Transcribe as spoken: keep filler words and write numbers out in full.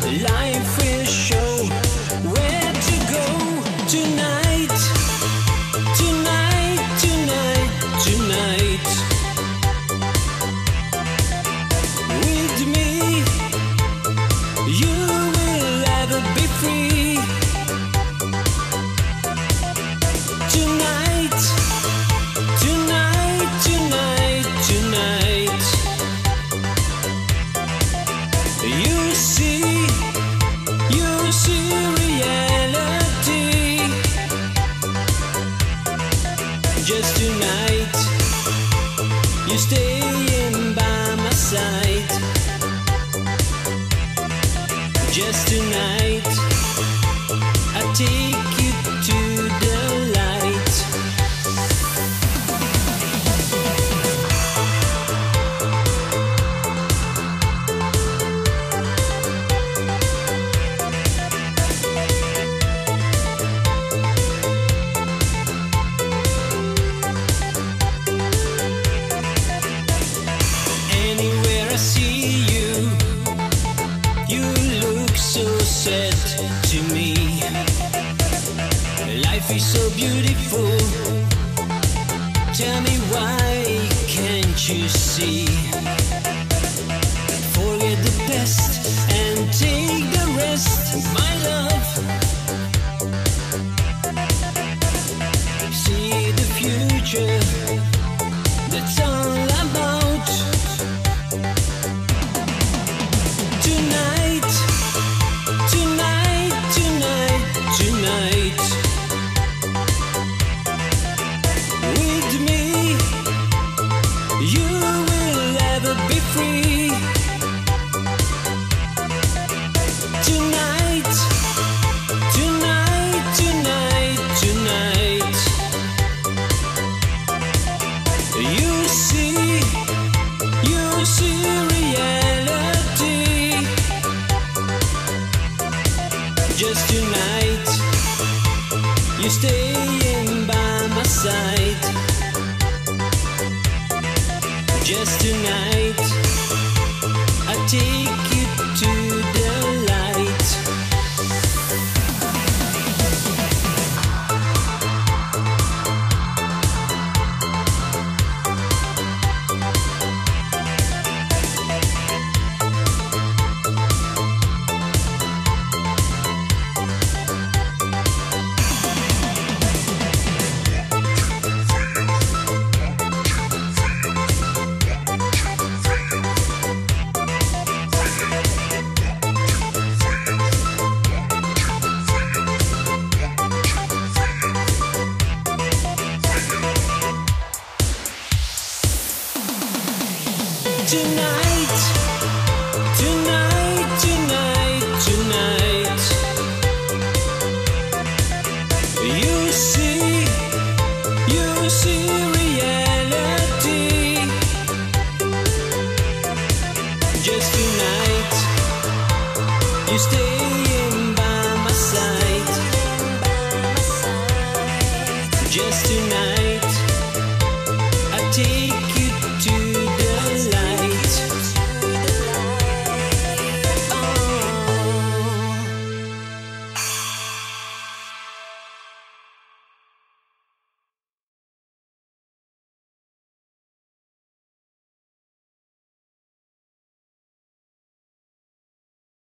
Life will show where to go tonight, tonight, tonight, tonight. With me, you will ever be free. Tonight, tonight, tonight, tonight. You see, you see reality. Just tonight, you staying by my side. Just tonight, I take you to the light. Anywhere I see you, you look so sad to me. Life is so beautiful. Tell me why can't you see? Forget the past and take the rest, my love. See the future, that's all about. Tonight, tonight, tonight, tonight. With me, you will ever be free. Tonight, tonight, tonight, tonight. You see, you see reality. Just tonight, you staying by my side. Just tonight, I take you to the light. Tonight, tonight, tonight, tonight. You see, you see reality. Just tonight, you staying by my side. Just tonight, I take